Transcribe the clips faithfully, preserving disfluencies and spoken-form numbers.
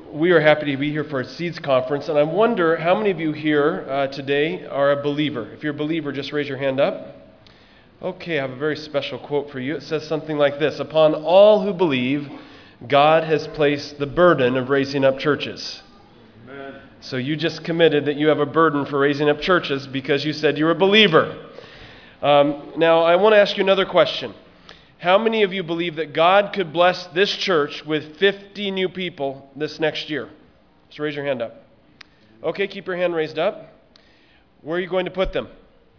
we are happy to be here for a Seeds Conference, and I wonder how many of you here uh, today are a believer. If you're a believer, just raise your hand up. Okay, I have a very special quote for you. It says something like this: "Upon all who believe, God has placed the burden of raising up churches." Amen. So you just committed that you have a burden for raising up churches because you said you're a believer. Um, now, I want to ask you another question. How many of you believe that God could bless this church with fifty new people this next year? Just raise your hand up. Okay, keep your hand raised up. Where are you going to put them?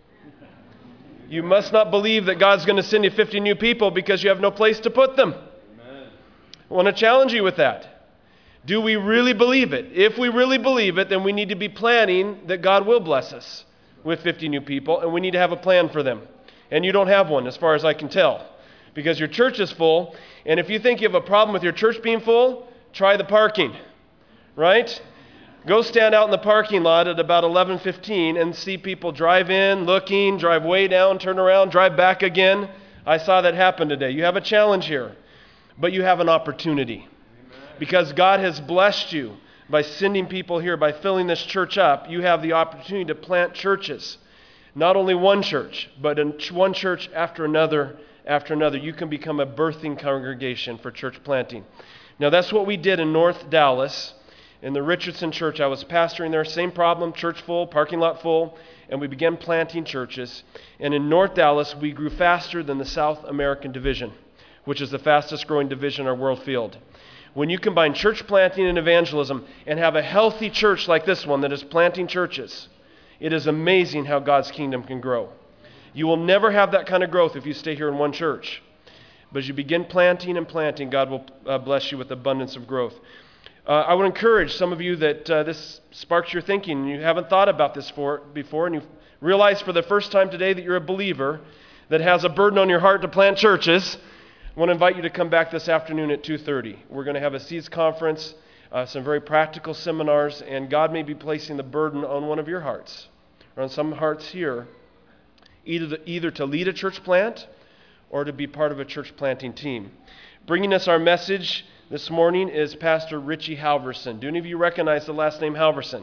You must not believe that God's going to send you fifty new people because you have no place to put them. Amen. I want to challenge you with that. Do we really believe it? If we really believe it, then we need to be planning that God will bless us with fifty new people, and we need to have a plan for them. And you don't have one, as far as I can tell, because your church is full. And if you think you have a problem with your church being full, try the parking, right? Go stand out in the parking lot at about eleven fifteen and see people drive in, looking, drive way down, turn around, drive back again. I saw that happen today. You have a challenge here, but you have an opportunity. Amen. Because God has blessed you by sending people here, by filling this church up. You have the opportunity to plant churches. Not only one church, but one church after another after another. You can become a birthing congregation for church planting. Now, that's what we did in North Dallas. In the Richardson Church, I was pastoring there, same problem, church full, parking lot full, and we began planting churches. And in North Dallas, we grew faster than the South American Division, which is the fastest growing division in our world field. When you combine church planting and evangelism and have a healthy church like this one that is planting churches, it is amazing how God's kingdom can grow. You will never have that kind of growth if you stay here in one church. But as you begin planting and planting, God will uh, bless you with abundance of growth. Uh, I would encourage some of you that uh, this sparks your thinking, and you haven't thought about this for, before, and you realize for the first time today that you're a believer that has a burden on your heart to plant churches. I want to invite you to come back this afternoon at two thirty. We're going to have a Seeds Conference, uh, some very practical seminars, and God may be placing the burden on one of your hearts, or on some hearts here, either to, either to lead a church plant or to be part of a church planting team. Bringing us our message this morning is Pastor Richie Halverson. Do any of you recognize the last name Halverson?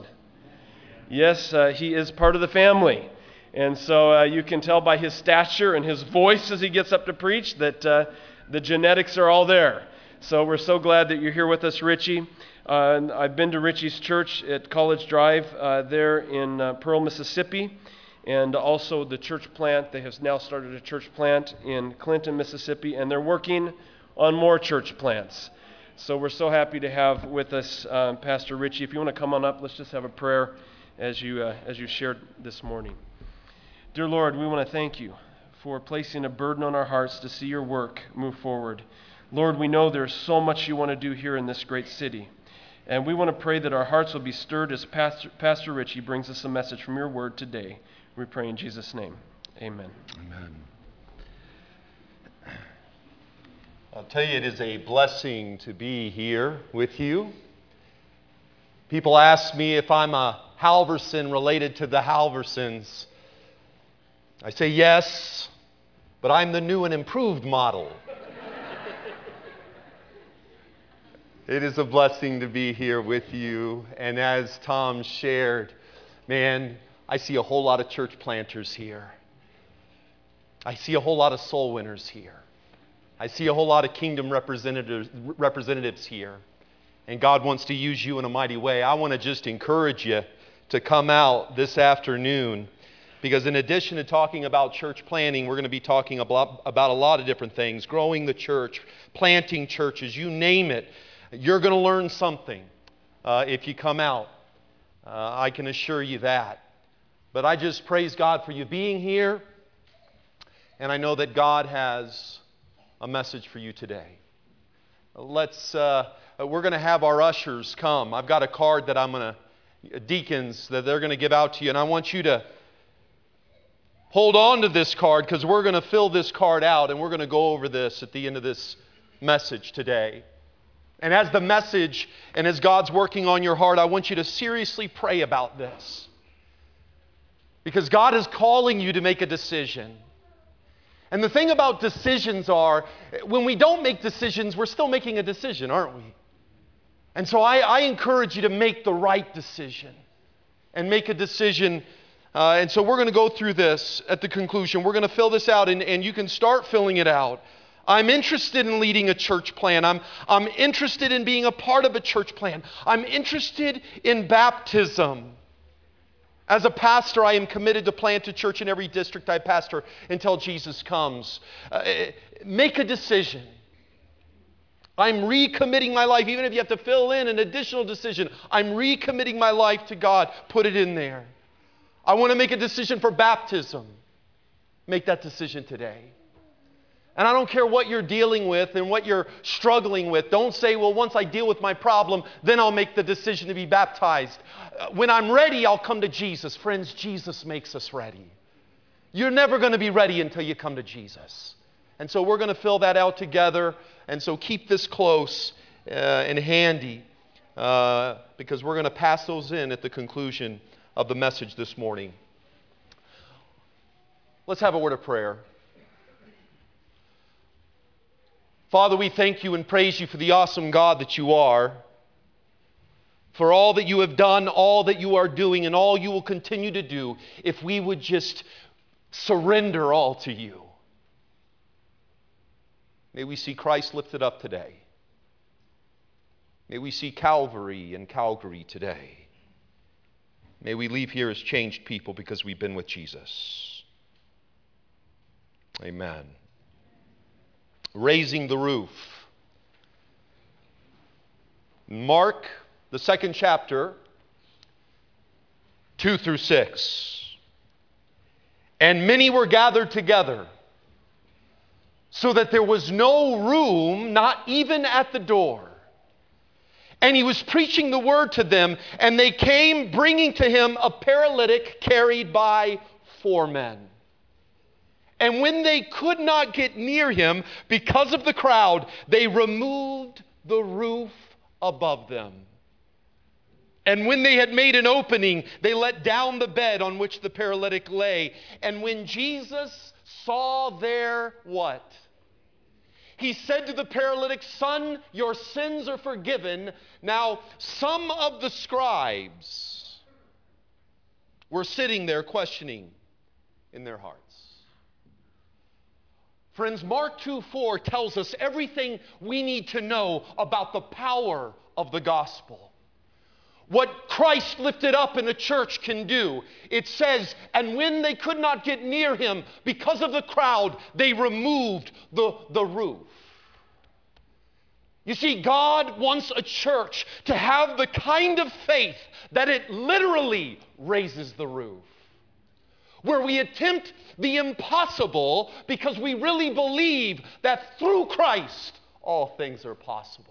Yes, uh, he is part of the family. And so uh, you can tell by his stature and his voice as he gets up to preach that uh, the genetics are all there. So we're so glad that you're here with us, Richie. Uh, and I've been to Richie's church at College Drive uh, there in uh, Pearl, Mississippi, and also the church plant. They have now started a church plant in Clinton, Mississippi, and they're working on more church plants. So we're so happy to have with us um, Pastor Richie. If you want to come on up, let's just have a prayer as you uh, as you shared this morning. Dear Lord, we want to thank you for placing a burden on our hearts to see your work move forward. Lord, we know there's so much you want to do here in this great city. And we want to pray that our hearts will be stirred as Pastor, Pastor Richie brings us a message from your word today. We pray in Jesus' name. Amen. Amen. I'll tell you, it is a blessing to be here with you. People ask me if I'm a Halverson related to the Halversons. I say yes, but I'm the new and improved model. It is a blessing to be here with you. And as Tom shared, man, I see a whole lot of church planters here. I see a whole lot of soul winners here. I see a whole lot of kingdom representatives, representatives here. And God wants to use you in a mighty way. I want to just encourage you to come out this afternoon, because in addition to talking about church planting, we're going to be talking about, about a lot of different things. Growing the church, planting churches, you name it. You're going to learn something uh, if you come out. Uh, I can assure you that. But I just praise God for you being here. And I know that God has a message for you today. Let's, uh, we're going to have our ushers come. I've got a card that I'm going to, deacons, that they're going to give out to you. And I want you to hold on to this card, because we're going to fill this card out and we're going to go over this at the end of this message today. And as the message and as God's working on your heart, I want you to seriously pray about this. Because God is calling you to make a decision. And the thing about decisions are, when we don't make decisions, we're still making a decision, aren't we? And so I, I encourage you to make the right decision and make a decision. Uh, and so we're going to go through this at the conclusion. We're going to fill this out, and, and you can start filling it out. I'm interested in leading a church plan. I'm, I'm interested in being a part of a church plan. I'm interested in baptism. As a pastor, I am committed to plant a church in every district I pastor until Jesus comes. Uh, make a decision. I'm recommitting my life. Even if you have to fill in an additional decision, I'm recommitting my life to God. Put it in there. I want to make a decision for baptism. Make that decision today. And I don't care what you're dealing with and what you're struggling with. Don't say, well, once I deal with my problem, then I'll make the decision to be baptized. When I'm ready, I'll come to Jesus. Friends, Jesus makes us ready. You're never going to be ready until you come to Jesus. And so we're going to fill that out together. And so keep this close uh, and handy uh, because we're going to pass those in at the conclusion of the message this morning. Let's have a word of prayer. Father, we thank you and praise you for the awesome God that you are, for all that you have done, all that you are doing, and all you will continue to do if we would just surrender all to you. May we see Christ lifted up today. May we see Calvary and Calgary today. May we leave here as changed people because we've been with Jesus. Amen. Raising the roof. Mark, the second chapter, two through six. And many were gathered together, so that there was no room, not even at the door. And he was preaching the word to them, and they came bringing to him a paralytic carried by four men. And when they could not get near him because of the crowd, they removed the roof above them. And when they had made an opening, they let down the bed on which the paralytic lay. And when Jesus saw their what? He said to the paralytic, "Son, your sins are forgiven." Now, some of the scribes were sitting there questioning in their hearts. Friends, Mark two four tells us everything we need to know about the power of the gospel. What Christ lifted up in a church can do. It says, and when they could not get near him because of the crowd, they removed the, the roof. You see, God wants a church to have the kind of faith that it literally raises the roof. Where we attempt the impossible because we really believe that through Christ, all things are possible.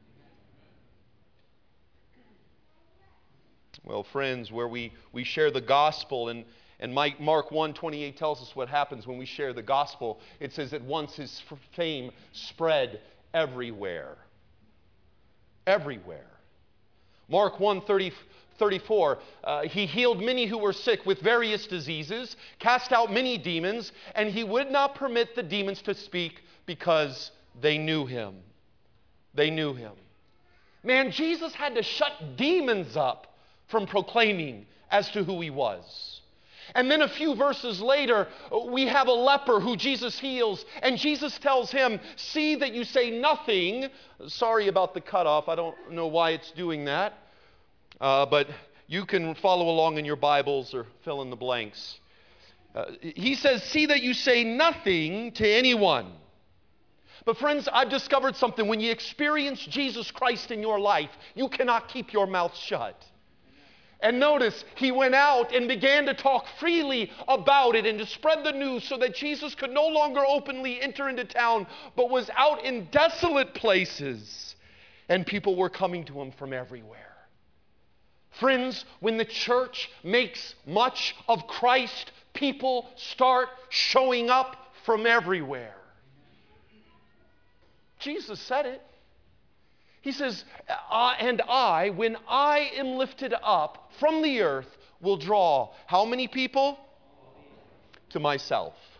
Well, friends, where we, we share the gospel, and, and Mark one twenty-eight tells us what happens when we share the gospel. It says that once his fame spread everywhere. Everywhere. Mark one thirty-four, uh, he healed many who were sick with various diseases, cast out many demons, and he would not permit the demons to speak because they knew him. They knew him. Man, Jesus had to shut demons up from proclaiming as to who he was. And then a few verses later, we have a leper who Jesus heals, and Jesus tells him, "See that you say nothing." Sorry about the cutoff. I don't know why it's doing that. Uh, but you can follow along in your Bibles or fill in the blanks. Uh, he says, "See that you say nothing to anyone." But friends, I've discovered something. When you experience Jesus Christ in your life, you cannot keep your mouth shut. And notice, he went out and began to talk freely about it and to spread the news so that Jesus could no longer openly enter into town, but was out in desolate places, and people were coming to him from everywhere. Friends, when the church makes much of Christ, people start showing up from everywhere. Jesus said it. He says, uh, and I, when I am lifted up from the earth, will draw how many people? To myself.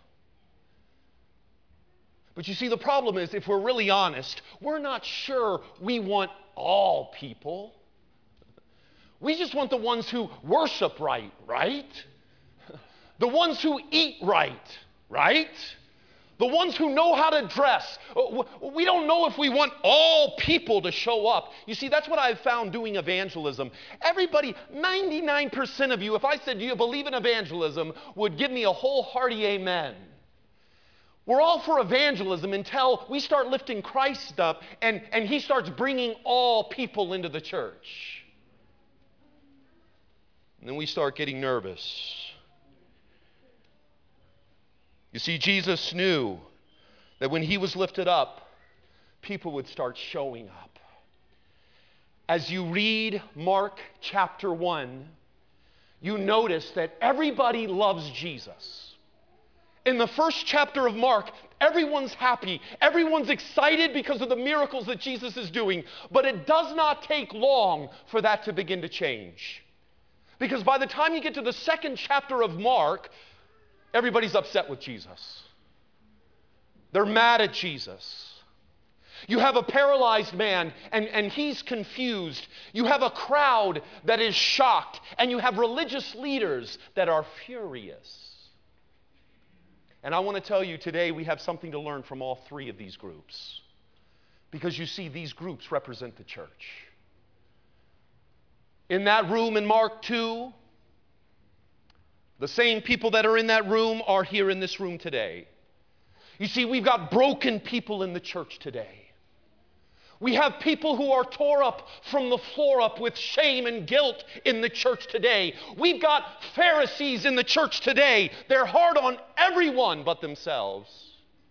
But you see, the problem is, if we're really honest, we're not sure we want all people. We just want the ones who worship right, right? The ones who eat right, right? The ones who know how to dress. We don't know if we want all people to show up. You see, that's what I've found doing evangelism. Everybody, ninety-nine percent of you, if I said, do you believe in evangelism, would give me a whole hearty amen. We're all for evangelism until we start lifting Christ up and, and he starts bringing all people into the church. And then we start getting nervous. You see, Jesus knew that when he was lifted up, people would start showing up. As you read Mark chapter one, you notice that everybody loves Jesus. In the first chapter of Mark, everyone's happy. Everyone's excited because of the miracles that Jesus is doing. But it does not take long for that to begin to change. Because by the time you get to the second chapter of Mark, everybody's upset with Jesus. They're mad at Jesus. You have a paralyzed man, and, and he's confused. You have a crowd that is shocked, and you have religious leaders that are furious. And I want to tell you today, we have something to learn from all three of these groups. Because you see, these groups represent the church. In that room in Mark two, the same people that are in that room are here in this room today. You see, we've got broken people in the church today. We have people who are tore up from the floor up with shame and guilt in the church today. We've got Pharisees in the church today. They're hard on everyone but themselves.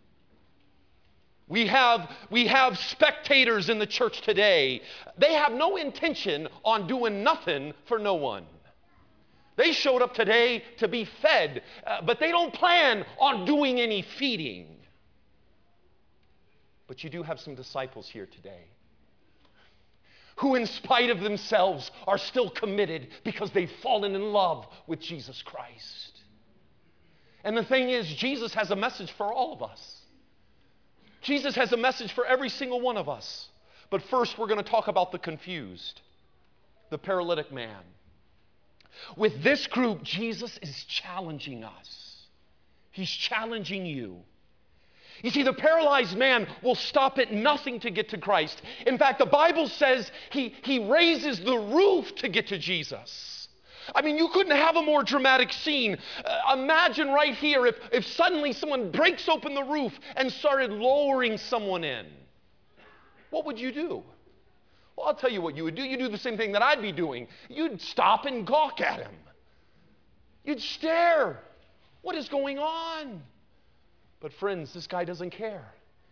We have, we have spectators in the church today. They have no intention on doing nothing for no one. They showed up today to be fed, uh, but they don't plan on doing any feeding. But you do have some disciples here today who, in spite of themselves, are still committed because they've fallen in love with Jesus Christ. And the thing is, Jesus has a message for all of us. Jesus has a message for every single one of us. But first, we're going to talk about the confused, the paralytic man. With this group, Jesus is challenging us. He's challenging you. You see, the paralyzed man will stop at nothing to get to Christ. In fact, the Bible says he, he raises the roof to get to Jesus. I mean, you couldn't have a more dramatic scene. Uh, imagine right here if, if suddenly someone breaks open the roof and started lowering someone in. What would you do? Well, I'll tell you what you would do. You'd do the same thing that I'd be doing. You'd stop and gawk at him. You'd stare. What is going on? But friends, this guy doesn't care.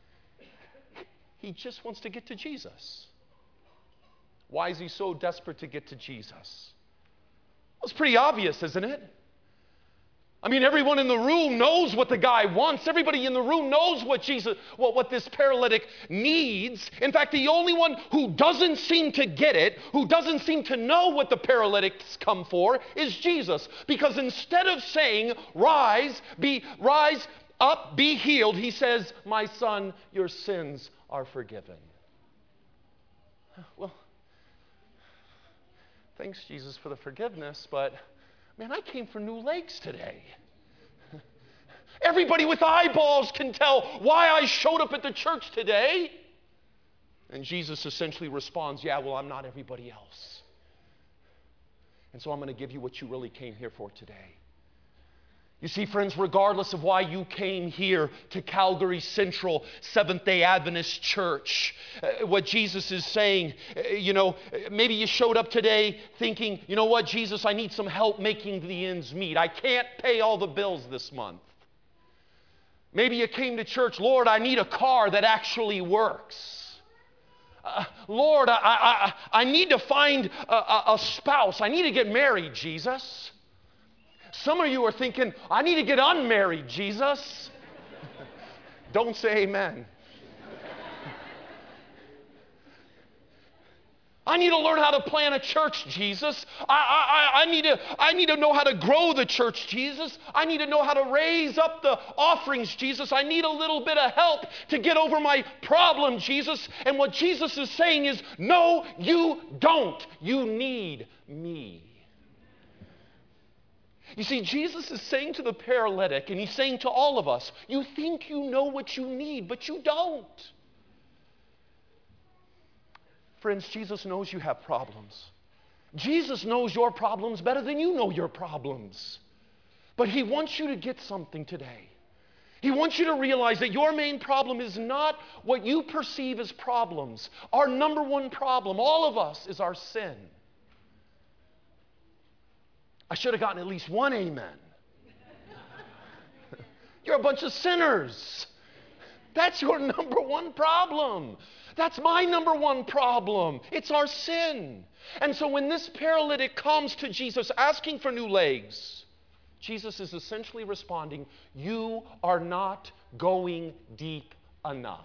He just wants to get to Jesus. Why is he so desperate to get to Jesus? Well, it's pretty obvious, isn't it? I mean, everyone in the room knows what the guy wants. Everybody in the room knows what Jesus, what, what this paralytic needs. In fact, the only one who doesn't seem to get it, who doesn't seem to know what the paralytics come for, is Jesus. Because instead of saying, rise, be, rise up, be healed, he says, my son, your sins are forgiven. Well, thanks, Jesus, for the forgiveness, but man, I came for new legs today. Everybody with eyeballs can tell why I showed up at the church today. And Jesus essentially responds, yeah, well, I'm not everybody else. And so I'm going to give you what you really came here for today. You see, friends, regardless of why you came here to Calgary Central Seventh-day Adventist Church, uh, what Jesus is saying, uh, you know, maybe you showed up today thinking, you know what, Jesus, I need some help making the ends meet. I can't pay all the bills this month. Maybe you came to church, Lord, I need a car that actually works. Uh, Lord, I, I, I need to find a, a, a spouse. I need to get married, Jesus. Some of you are thinking, I need to get unmarried, Jesus. Don't say amen. I need to learn how to plant a church, Jesus. I, I, I, need to, I need to know how to grow the church, Jesus. I need to know how to raise up the offerings, Jesus. I need a little bit of help to get over my problem, Jesus. And what Jesus is saying is, no, you don't. You need me. You see, Jesus is saying to the paralytic, and he's saying to all of us, you think you know what you need, but you don't. Friends, Jesus knows you have problems. Jesus knows your problems better than you know your problems. But he wants you to get something today. He wants you to realize that your main problem is not what you perceive as problems. Our number one problem, all of us, is our sin. I should have gotten at least one amen. You're a bunch of sinners. That's your number one problem. That's my number one problem. It's our sin. And so when this paralytic comes to Jesus asking for new legs, Jesus is essentially responding, you are not going deep enough.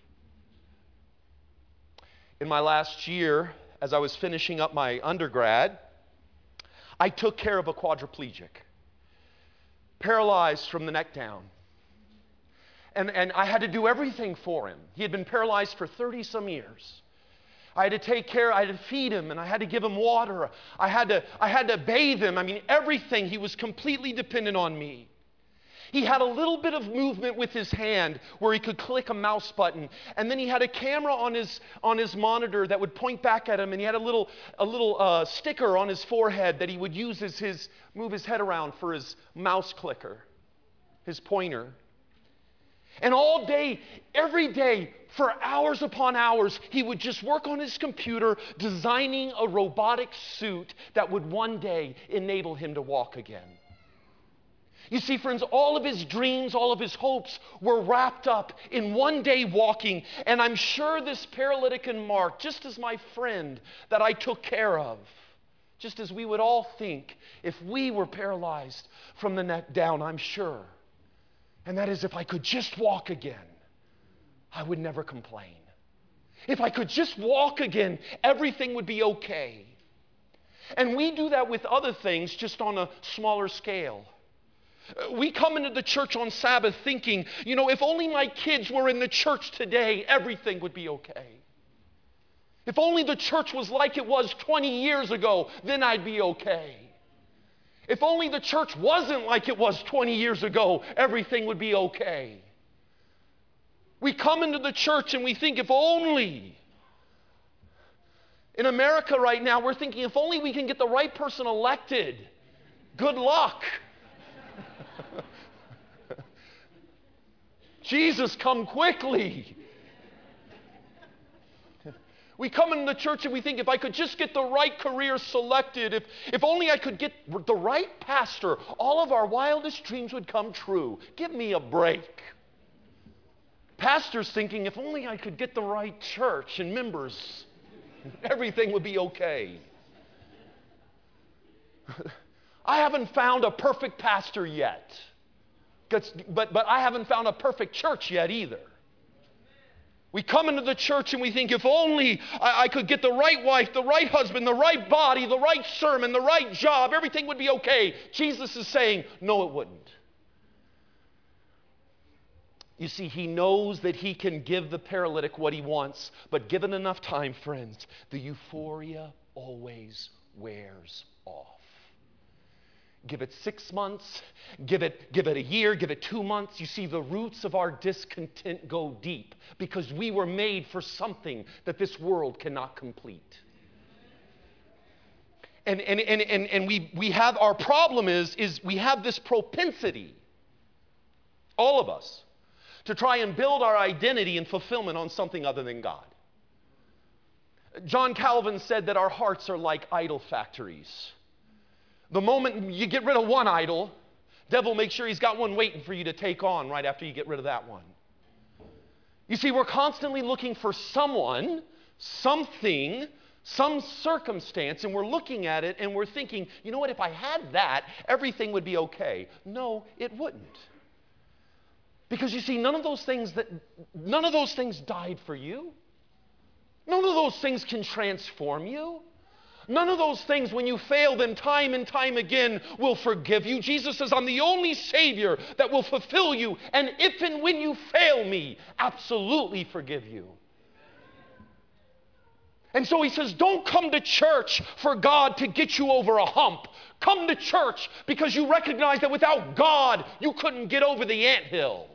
In my last year, as I was finishing up my undergrad, I took care of a quadriplegic, paralyzed from the neck down. And, and I had to do everything for him. He had been paralyzed for thirty some years. I had to take care, I had to feed him, and I had to give him water. I had to, I had to bathe him. I mean, everything. He was completely dependent on me. He had a little bit of movement with his hand where he could click a mouse button. And then he had a camera on his, on his monitor that would point back at him. And he had a little, a little uh, sticker on his forehead that he would use as his, move his head around for his mouse clicker, his pointer. And all day, every day, for hours upon hours, he would just work on his computer designing a robotic suit that would one day enable him to walk again. You see, friends, all of his dreams, all of his hopes were wrapped up in one day walking. And I'm sure this paralytic and Mark, just as my friend that I took care of, just as we would all think if we were paralyzed from the neck down, I'm sure. And that is, if I could just walk again, I would never complain. If I could just walk again, everything would be okay. And we do that with other things, just on a smaller scale. We come into the church on Sabbath thinking, you know, if only my kids were in the church today, everything would be okay. If only the church was like it was twenty years ago, then I'd be okay. If only the church wasn't like it was twenty years ago, everything would be okay. We come into the church and we think, if only. In America right now, we're thinking, if only we can get the right person elected. Good luck. Jesus, come quickly. We come into the church and we think, if I could just get the right career selected, if, if only I could get the right pastor, all of our wildest dreams would come true. Give me a break. Pastors thinking, if only I could get the right church and members, everything would be okay. I haven't found a perfect pastor yet, but, but I haven't found a perfect church yet either. We come into the church and we think, if only I, I could get the right wife, the right husband, the right body, the right sermon, the right job, everything would be okay. Jesus is saying, no, it wouldn't. You see, he knows that he can give the paralytic what he wants, but given enough time, friends, the euphoria always wears off. Give it six months, give it, give it a year, give it two months. You see, the roots of our discontent go deep because we were made for something that this world cannot complete. And, and, and, and, and we, we have, our problem is, is we have this propensity, all of us, to try and build our identity and fulfillment on something other than God. John Calvin said that our hearts are like idol factories. The moment you get rid of one idol, devil makes sure he's got one waiting for you to take on right after you get rid of that one. You see, we're constantly looking for someone, something, some circumstance, and we're looking at it and we're thinking, you know what, if I had that, everything would be okay. No, it wouldn't. Because you see, none of those things that none of those things died for you. None of those things can transform you. None of those things, when you fail them time and time again, will forgive you. Jesus says, I'm the only Savior that will fulfill you, and if and when you fail me, absolutely forgive you. And so he says, don't come to church for God to get you over a hump. Come to church because you recognize that without God, you couldn't get over the anthill.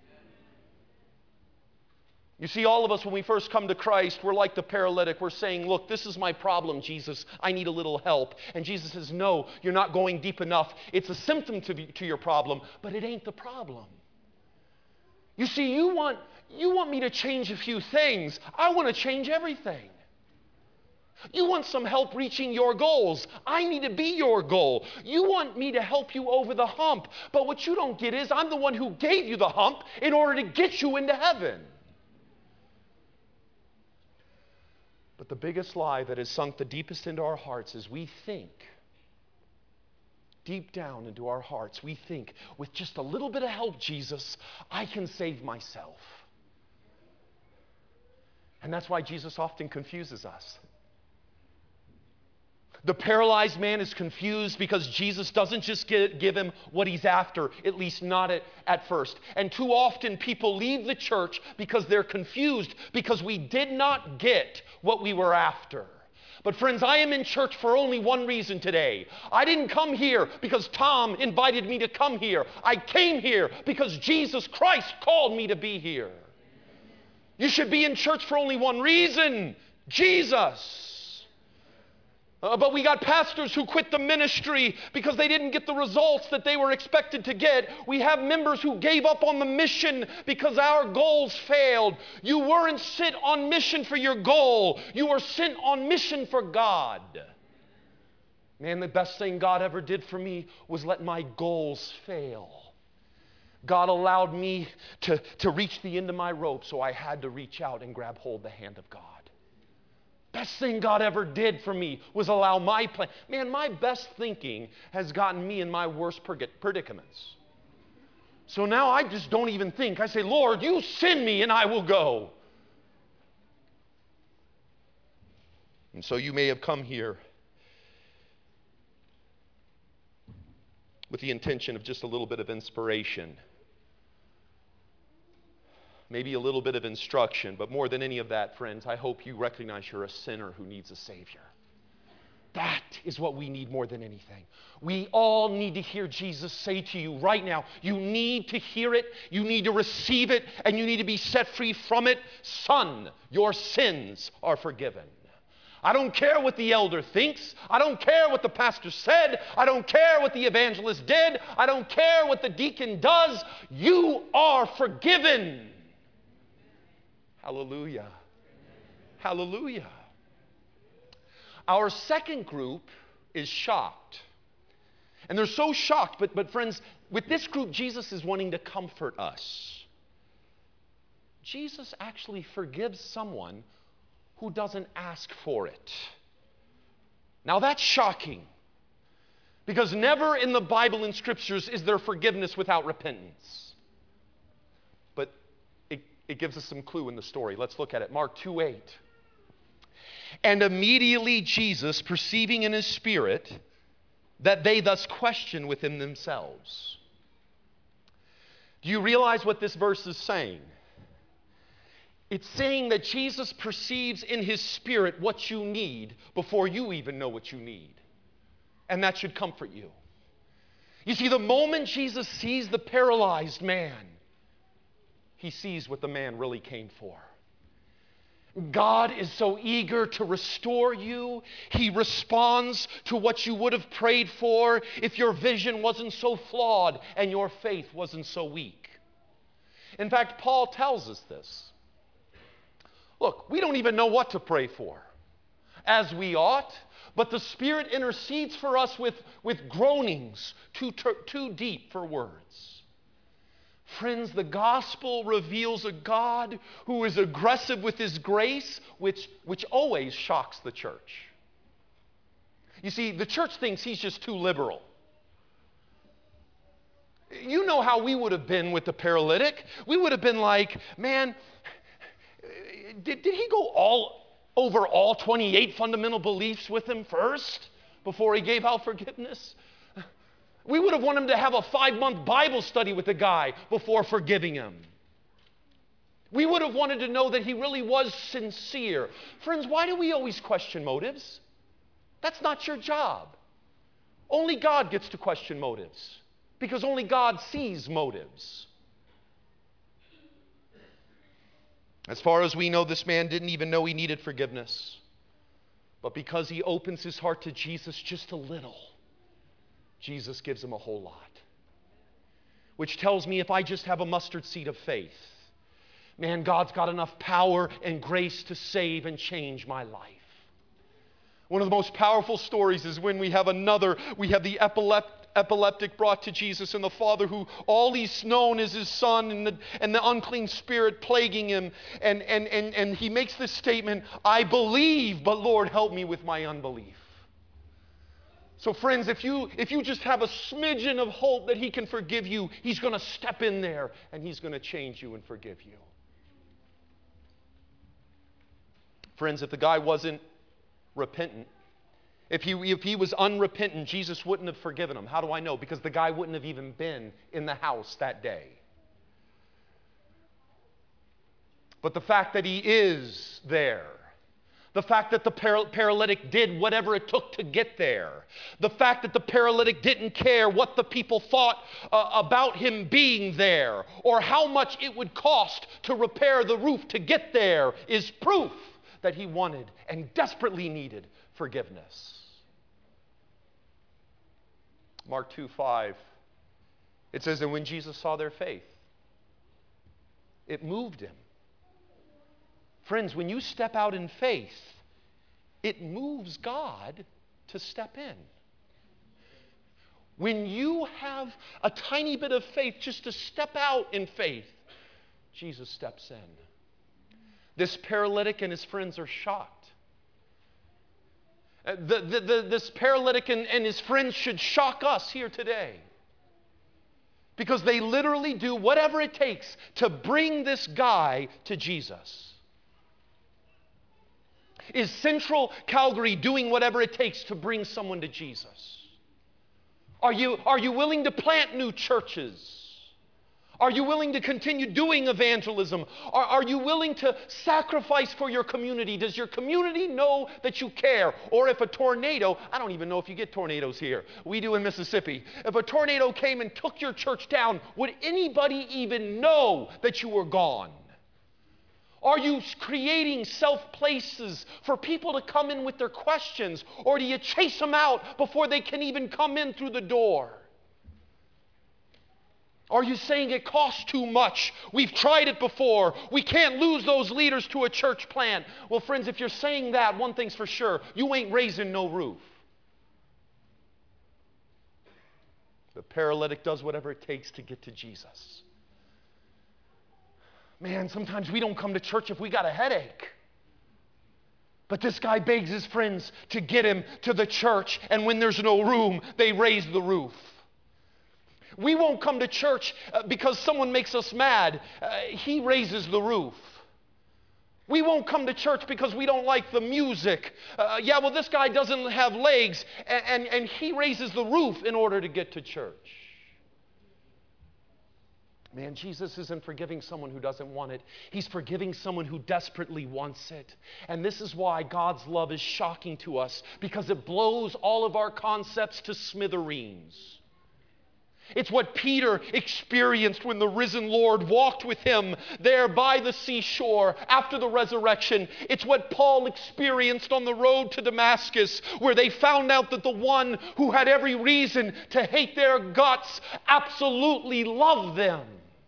You see, all of us, when we first come to Christ, we're like the paralytic. We're saying, look, this is my problem, Jesus. I need a little help. And Jesus says, no, you're not going deep enough. It's a symptom to, to your problem, but it ain't the problem. You see, you want, you want me to change a few things. I want to change everything. You want some help reaching your goals. I need to be your goal. You want me to help you over the hump. But what you don't get is I'm the one who gave you the hump in order to get you into heaven. But the biggest lie that has sunk the deepest into our hearts is we think, deep down into our hearts, we think, with just a little bit of help, Jesus, I can save myself. And that's why Jesus often confuses us. The paralyzed man is confused because Jesus doesn't just get, give him what he's after, at least not at, at first. And too often people leave the church because they're confused because we did not get what we were after. But friends, I am in church for only one reason today. I didn't come here because Tom invited me to come here. I came here because Jesus Christ called me to be here. You should be in church for only one reason, Jesus. Uh, but we got pastors who quit the ministry because they didn't get the results that they were expected to get. We have members who gave up on the mission because our goals failed. You weren't sent on mission for your goal. You were sent on mission for God. Man, the best thing God ever did for me was let my goals fail. God allowed me to, to reach the end of my rope, so I had to reach out and grab hold of the hand of God. Best thing God ever did for me was allow my plan. Man, my best thinking has gotten me in my worst predicaments. So now I just don't even think. I say, Lord, you send me and I will go. And so you may have come here with the intention of just a little bit of inspiration. Maybe a little bit of instruction, but more than any of that, friends, I hope you recognize you're a sinner who needs a Savior. That is what we need more than anything. We all need to hear Jesus say to you right now, you need to hear it, you need to receive it, and you need to be set free from it. Son, your sins are forgiven. I don't care what the elder thinks. I don't care what the pastor said. I don't care what the evangelist did. I don't care what the deacon does. You are forgiven. Hallelujah. Hallelujah. Our second group is shocked. And they're so shocked, but, but friends, with this group, Jesus is wanting to comfort us. Jesus actually forgives someone who doesn't ask for it. Now that's shocking, because never in the Bible and Scriptures is there forgiveness without repentance. It gives us some clue in the story. Let's look at it. Mark two eight. And immediately Jesus, perceiving in his spirit that they thus question within themselves. Do you realize what this verse is saying? It's saying that Jesus perceives in his spirit what you need before you even know what you need. And that should comfort you. You see, the moment Jesus sees the paralyzed man, he sees what the man really came for. God is so eager to restore you. He responds to what you would have prayed for if your vision wasn't so flawed and your faith wasn't so weak. In fact, Paul tells us this. Look, we don't even know what to pray for as we ought, but the Spirit intercedes for us with, with groanings too, too deep for words. Friends, the gospel reveals a God who is aggressive with his grace, which, which always shocks the church. You see, the church thinks he's just too liberal. You know how we would have been with the paralytic. We would have been like, man, did, did he go all, over all twenty-eight fundamental beliefs with him first before he gave out forgiveness? We would have wanted him to have a five-month Bible study with the guy before forgiving him. We would have wanted to know that he really was sincere. Friends, why do we always question motives? That's not your job. Only God gets to question motives because only God sees motives. As far as we know, this man didn't even know he needed forgiveness. But because he opens his heart to Jesus just a little, Jesus gives him a whole lot. Which tells me if I just have a mustard seed of faith, man, God's got enough power and grace to save and change my life. One of the most powerful stories is when we have another, we have the epileptic, epileptic brought to Jesus, and the father who all he's known is his son, and the, and the unclean spirit plaguing him. And, and, and, and he makes this statement, I believe, but Lord, help me with my unbelief. So friends, if you, if you just have a smidgen of hope that he can forgive you, he's going to step in there and he's going to change you and forgive you. Friends, if the guy wasn't repentant, if he, if he was unrepentant, Jesus wouldn't have forgiven him. How do I know? Because the guy wouldn't have even been in the house that day. But the fact that he is there, the fact that the par- paralytic did whatever it took to get there, the fact that the paralytic didn't care what the people thought uh, about him being there or how much it would cost to repair the roof to get there is proof that he wanted and desperately needed forgiveness. Mark two five, it says, and when Jesus saw their faith, it moved him. Friends, when you step out in faith, it moves God to step in. When you have a tiny bit of faith just to step out in faith, Jesus steps in. This paralytic and his friends are shocked. The, the, the, this paralytic and, and his friends should shock us here today. Because they literally do whatever it takes to bring this guy to Jesus. Is Central Calgary doing whatever it takes to bring someone to Jesus? Are you, are you willing to plant new churches? Are you willing to continue doing evangelism? Are, are you willing to sacrifice for your community? Does your community know that you care? Or if a tornado, I don't even know if you get tornadoes here. We do in Mississippi. If a tornado came and took your church down, would anybody even know that you were gone? Are you creating self places for people to come in with their questions? Or do you chase them out before they can even come in through the door? Are you saying it costs too much? We've tried it before. We can't lose those leaders to a church plant. Well, friends, if you're saying that, one thing's for sure, you ain't raising no roof. The paralytic does whatever it takes to get to Jesus. Man, sometimes we don't come to church if we got a headache. But this guy begs his friends to get him to the church, and when there's no room, they raise the roof. We won't come to church uh, because someone makes us mad. Uh, he raises the roof. We won't come to church because we don't like the music. Uh, yeah, well, this guy doesn't have legs, and, and, and he raises the roof in order to get to church. Man, Jesus isn't forgiving someone who doesn't want it. He's forgiving someone who desperately wants it. And this is why God's love is shocking to us, because it blows all of our concepts to smithereens. It's what Peter experienced when the risen Lord walked with him there by the seashore after the resurrection. It's what Paul experienced on the road to Damascus, where they found out that the one who had every reason to hate their guts absolutely loved them.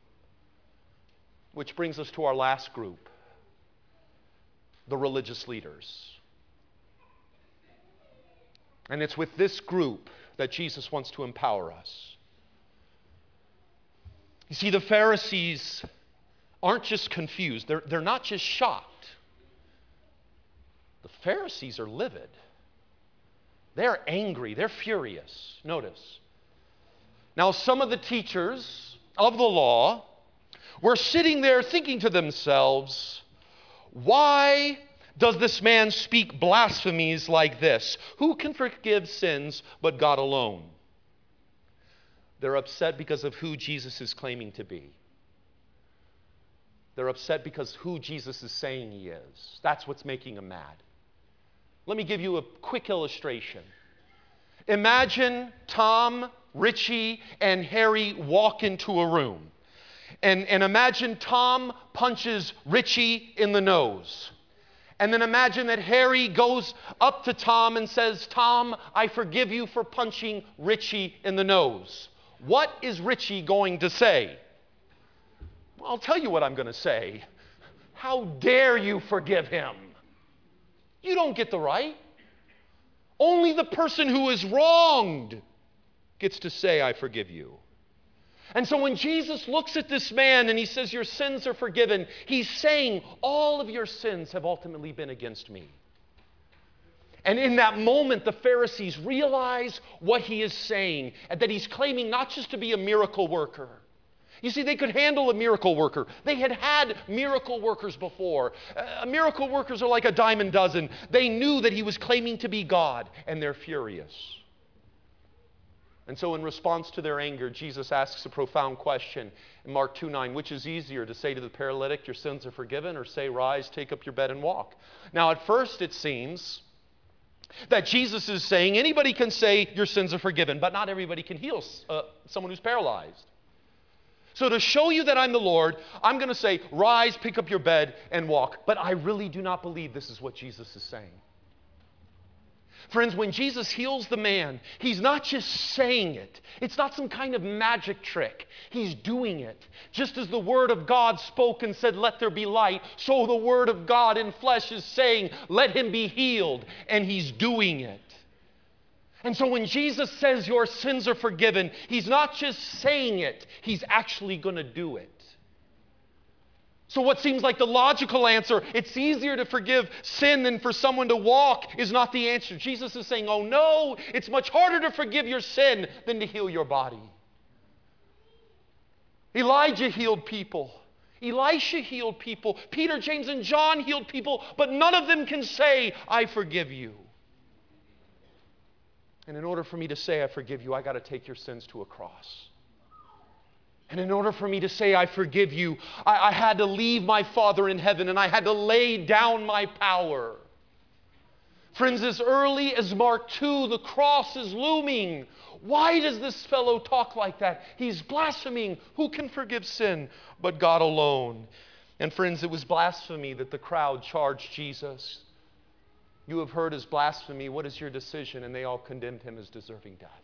Which brings us to our last group, the religious leaders. And it's with this group that Jesus wants to empower us. You see, the Pharisees aren't just confused. They're, they're not just shocked. The Pharisees are livid. They're angry. They're furious. Notice. Now, some of the teachers of the law were sitting there thinking to themselves, why does this man speak blasphemies like this? Who can forgive sins but God alone? They're upset because of who Jesus is claiming to be. They're upset because who Jesus is saying he is. That's what's making them mad. Let me give you a quick illustration. Imagine Tom, Richie, and Harry walk into a room. And, and imagine Tom punches Richie in the nose. And then imagine that Harry goes up to Tom and says, Tom, I forgive you for punching Richie in the nose. What is Richie going to say? Well, I'll tell you what I'm going to say. How dare you forgive him? You don't get the right. Only the person who is wronged gets to say, I forgive you. And so when Jesus looks at this man and he says, your sins are forgiven, he's saying, all of your sins have ultimately been against me. And in that moment, the Pharisees realize what he is saying, and that he's claiming not just to be a miracle worker. You see, they could handle a miracle worker. They had had miracle workers before. Uh, miracle workers are like a dime a dozen. They knew that he was claiming to be God, and they're furious. And so in response to their anger, Jesus asks a profound question in Mark two nine, which is easier, to say to the paralytic, your sins are forgiven, or say, rise, take up your bed and walk? Now, at first it seems that Jesus is saying anybody can say your sins are forgiven, but not everybody can heal uh, someone who's paralyzed. So to show you that I'm the Lord, I'm going to say, rise, pick up your bed, and walk. But I really do not believe this is what Jesus is saying. Friends, when Jesus heals the man, he's not just saying it. It's not some kind of magic trick. He's doing it. Just as the Word of God spoke and said, let there be light, so the Word of God in flesh is saying, let him be healed. And he's doing it. And so when Jesus says your sins are forgiven, he's not just saying it, he's actually going to do it. So what seems like the logical answer, it's easier to forgive sin than for someone to walk, is not the answer. Jesus is saying, oh no, it's much harder to forgive your sin than to heal your body. Elijah healed people. Elisha healed people. Peter, James, and John healed people, but none of them can say, I forgive you. And in order for me to say I forgive you, I got to take your sins to a cross. And in order for me to say I forgive you, I, I had to leave my Father in heaven, and I had to lay down my power. Friends, as early as Mark two, the cross is looming. Why does this fellow talk like that? He's blaspheming. Who can forgive sin but God alone? And friends, it was blasphemy that the crowd charged Jesus. You have heard his blasphemy. What is your decision? And they all condemned him as deserving death.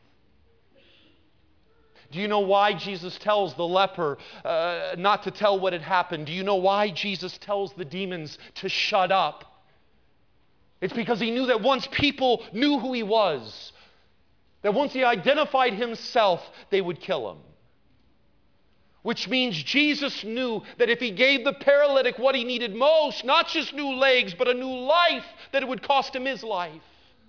Do you know why Jesus tells the leper uh, not to tell what had happened? Do you know why Jesus tells the demons to shut up? It's because he knew that once people knew who he was, that once he identified himself, they would kill him. Which means Jesus knew that if he gave the paralytic what he needed most, not just new legs, but a new life, that it would cost him his life.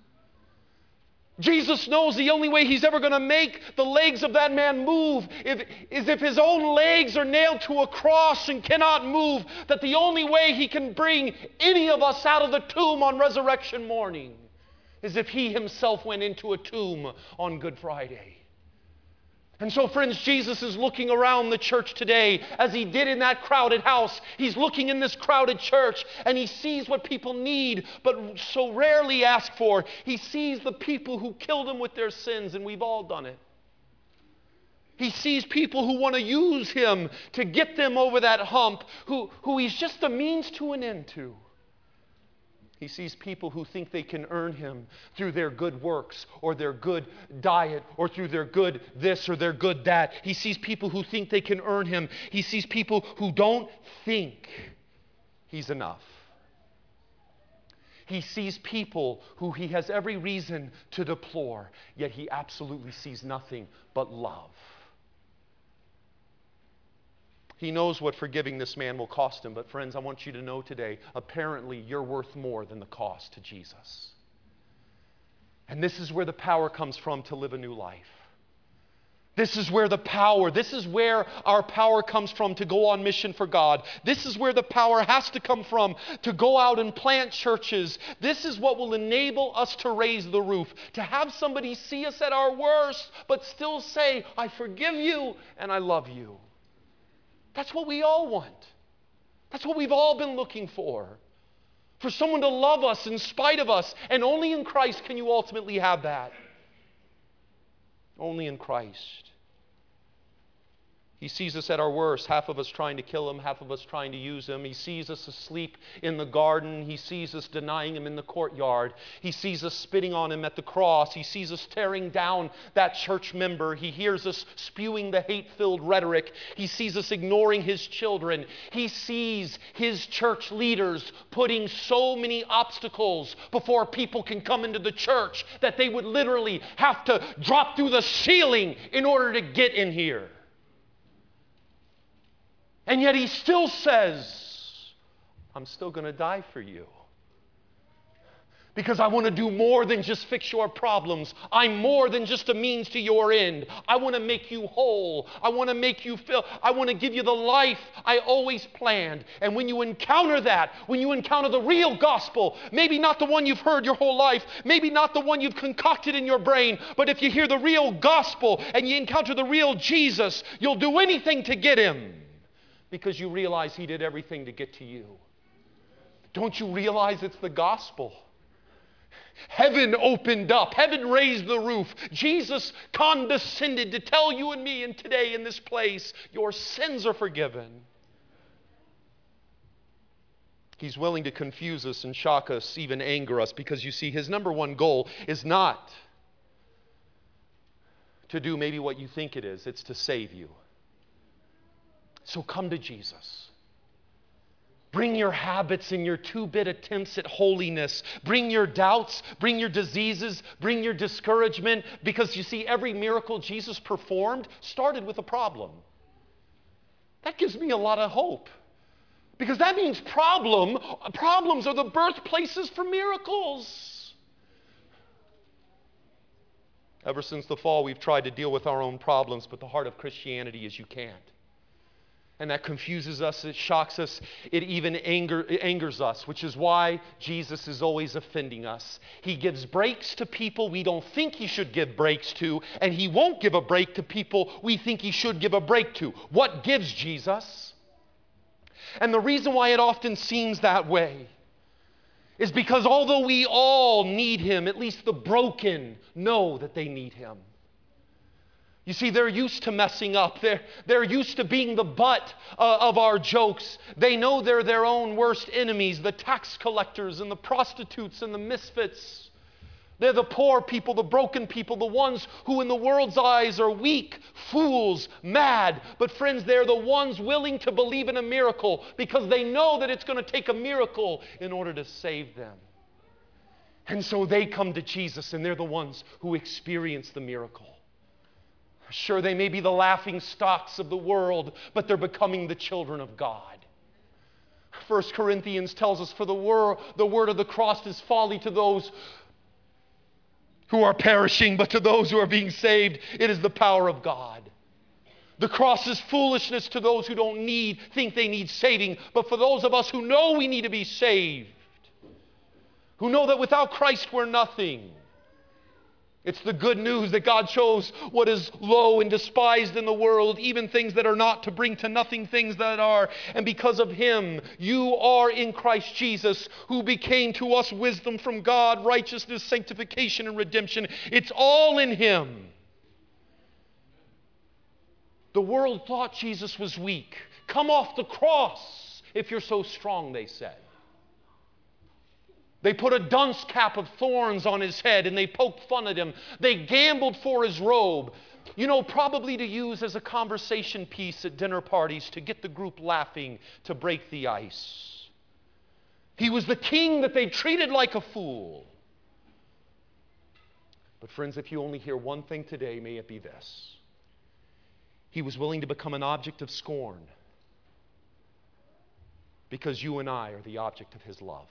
Jesus knows the only way he's ever going to make the legs of that man move if, is if his own legs are nailed to a cross and cannot move, that the only way he can bring any of us out of the tomb on resurrection morning is if he himself went into a tomb on Good Friday. And so, friends, Jesus is looking around the church today as he did in that crowded house. He's looking in this crowded church, and he sees what people need but so rarely ask for. He sees the people who killed him with their sins, and we've all done it. He sees people who want to use him to get them over that hump, who, who he's just a means to an end to. He sees people who think they can earn him through their good works or their good diet or through their good this or their good that. He sees people who think they can earn him. He sees people who don't think he's enough. He sees people who he has every reason to deplore, yet he absolutely sees nothing but love. He knows what forgiving this man will cost him. But friends, I want you to know today, apparently you're worth more than the cost to Jesus. And this is where the power comes from to live a new life. This is where the power, this is where our power comes from to go on mission for God. This is where the power has to come from to go out and plant churches. This is what will enable us to raise the roof, to have somebody see us at our worst, but still say, I forgive you and I love you. That's what we all want. That's what we've all been looking for. For someone to love us in spite of us, and only in Christ can you ultimately have that. Only in Christ. He sees us at our worst, half of us trying to kill him, half of us trying to use him. He sees us asleep in the garden. He sees us denying him in the courtyard. He sees us spitting on him at the cross. He sees us tearing down that church member. He hears us spewing the hate-filled rhetoric. He sees us ignoring his children. He sees his church leaders putting so many obstacles before people can come into the church that they would literally have to drop through the ceiling in order to get in here. And yet he still says, I'm still going to die for you. Because I want to do more than just fix your problems. I'm more than just a means to your end. I want to make you whole. I want to make you feel, I want to give you the life I always planned. And when you encounter that, when you encounter the real gospel, maybe not the one you've heard your whole life, maybe not the one you've concocted in your brain, but if you hear the real gospel and you encounter the real Jesus, you'll do anything to get him. Because you realize he did everything to get to you. Don't you realize it's the gospel? Heaven opened up. Heaven raised the roof. Jesus condescended to tell you and me, and today in this place, your sins are forgiven. He's willing to confuse us and shock us, even anger us, because you see, his number one goal is not to do maybe what you think it is. It's to save you. So come to Jesus. Bring your habits and your two-bit attempts at holiness. Bring your doubts, bring your diseases, bring your discouragement. Because you see, every miracle Jesus performed started with a problem. That gives me a lot of hope. Because that means problem, problems are the birthplaces for miracles. Ever since the fall, we've tried to deal with our own problems, but the heart of Christianity is you can't. And that confuses us, it shocks us, it even anger, it angers us, which is why Jesus is always offending us. He gives breaks to people we don't think he should give breaks to, and he won't give a break to people we think he should give a break to. What gives Jesus? And the reason why it often seems that way is because although we all need him, at least the broken know that they need him. You see, they're used to messing up. They're, they're used to being the butt uh, of our jokes. They know they're their own worst enemies, the tax collectors and the prostitutes and the misfits. They're the poor people, the broken people, the ones who in the world's eyes are weak, fools, mad. But friends, they're the ones willing to believe in a miracle because they know that it's going to take a miracle in order to save them. And so they come to Jesus, and they're the ones who experience the miracle. Sure, they may be the laughing stocks of the world, but they're becoming the children of God. First Corinthians tells us, for the word, the word of the cross is folly to those who are perishing, but to those who are being saved, it is the power of God. The cross is foolishness to those who don't need, think they need saving, but for those of us who know we need to be saved, who know that without Christ we're nothing. It's the good news that God chose what is low and despised in the world, even things that are not, to bring to nothing things that are. And because of him, you are in Christ Jesus, who became to us wisdom from God, righteousness, sanctification, and redemption. It's all in him. The world thought Jesus was weak. Come off the cross if you're so strong, they said. They put a dunce cap of thorns on his head and they poked fun at him. They gambled for his robe, you know, probably to use as a conversation piece at dinner parties to get the group laughing, to break the ice. He was the king that they treated like a fool. But friends, if you only hear one thing today, may it be this. He was willing to become an object of scorn because you and I are the object of his love.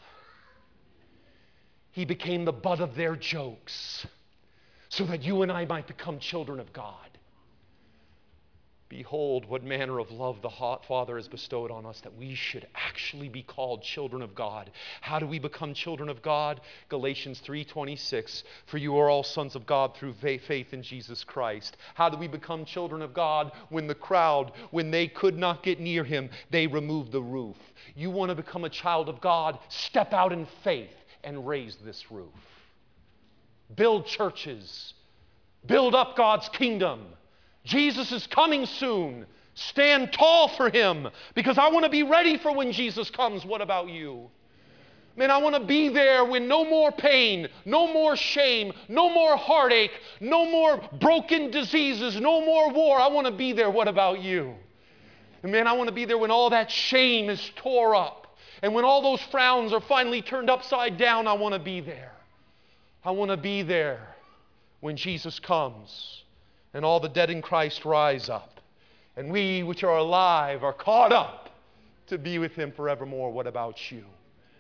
He became the butt of their jokes so that you and I might become children of God. Behold, what manner of love the Father has bestowed on us, that we should actually be called children of God. How do we become children of God? Galatians three twenty-six, for you are all sons of God through faith in Jesus Christ. How do we become children of God? When the crowd, when they could not get near him, they removed the roof. You want to become a child of God? Step out in faith and raise this roof. Build churches. Build up God's kingdom. Jesus is coming soon. Stand tall for him, because I want to be ready for when Jesus comes. What about you? Man, I want to be there when no more pain, no more shame, no more heartache, no more broken diseases, no more war. I want to be there. What about you? And man, I want to be there when all that shame is tore up, and when all those frowns are finally turned upside down. I want to be there. I want to be there when Jesus comes. And all the dead in Christ rise up. And we which are alive are caught up to be with him forevermore. What about you?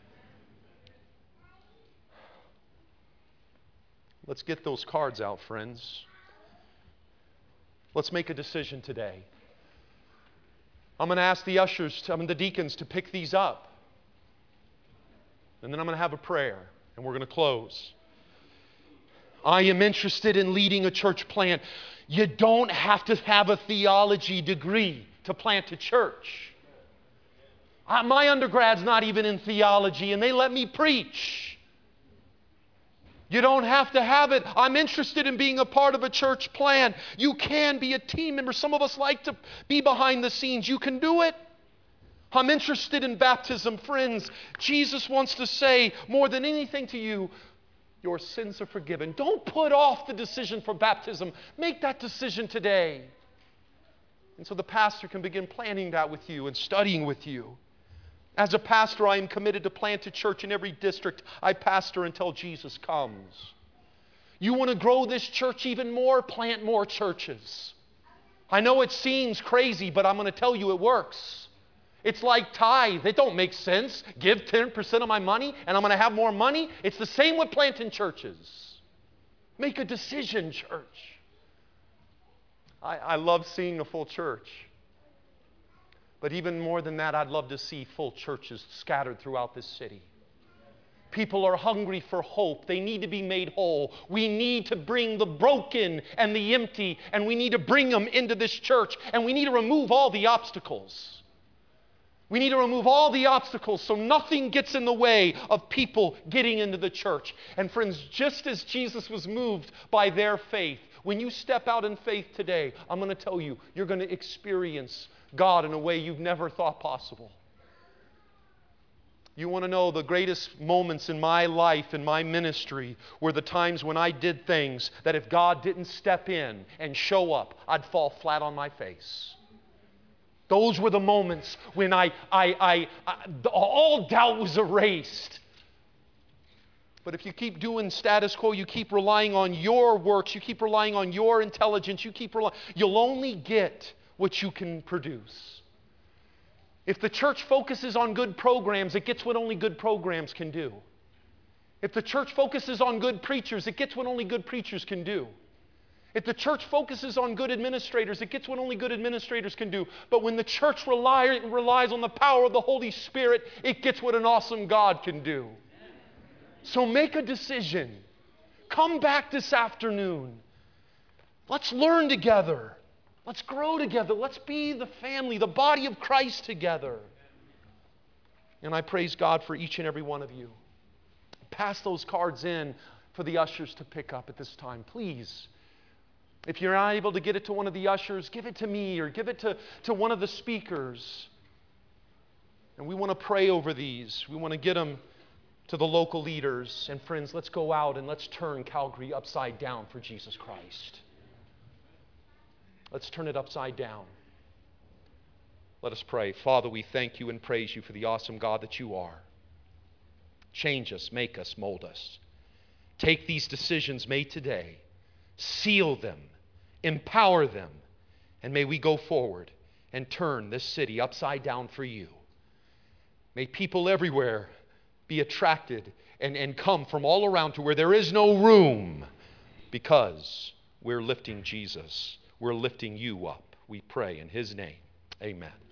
Let's get those cards out, friends. Let's make a decision today. I'm going to ask the ushers, I mean the deacons, to pick these up. And then I'm going to have a prayer, and we're going to close. I am interested in leading a church plant. You don't have to have a theology degree to plant a church. I, my undergrad's not even in theology, and they let me preach. You don't have to have it. I'm interested in being a part of a church plant. You can be a team member. Some of us like to be behind the scenes. You can do it. I'm interested in baptism. Friends, Jesus wants to say more than anything to you, your sins are forgiven. Don't put off the decision for baptism. Make that decision today. And so the pastor can begin planning that with you and studying with you. As a pastor, I am committed to plant a church in every district I pastor until Jesus comes. You want to grow this church even more? Plant more churches. I know it seems crazy, but I'm going to tell you it works. It's like tithe. It don't make sense. Give ten percent of my money and I'm going to have more money. It's the same with planting churches. Make a decision, church. I, I love seeing a full church. But even more than that, I'd love to see full churches scattered throughout this city. People are hungry for hope. They need to be made whole. We need to bring the broken and the empty, and we need to bring them into this church, and we need to remove all the obstacles. We need to remove all the obstacles so nothing gets in the way of people getting into the church. And friends, just as Jesus was moved by their faith, when you step out in faith today, I'm going to tell you, you're going to experience God in a way you've never thought possible. You want to know the greatest moments in my life, in my ministry, were the times when I did things that if God didn't step in and show up, I'd fall flat on my face. Those were the moments when I, I, I, I all doubt was erased. But if you keep doing status quo, you keep relying on your works, you keep relying on your intelligence, you keep relying, you'll only get what you can produce. If the church focuses on good programs, it gets what only good programs can do. If the church focuses on good preachers, it gets what only good preachers can do. If the church focuses on good administrators, it gets what only good administrators can do. But when the church rely, relies on the power of the Holy Spirit, it gets what an awesome God can do. So make a decision. Come back this afternoon. Let's learn together. Let's grow together. Let's be the family, the body of Christ together. And I praise God for each and every one of you. Pass those cards in for the ushers to pick up at this time, please. If you're not able to get it to one of the ushers, give it to me or give it to, to one of the speakers. And we want to pray over these. We want to get them to the local leaders. And friends, let's go out and let's turn Calgary upside down for Jesus Christ. Let's turn it upside down. Let us pray. Father, we thank you and praise you for the awesome God that you are. Change us, make us, mold us. Take these decisions made today, seal them, empower them, and may we go forward and turn this city upside down for you. May people everywhere be attracted and, and come from all around to where there is no room, because we're lifting Jesus. We're lifting you up. We pray in his name. Amen.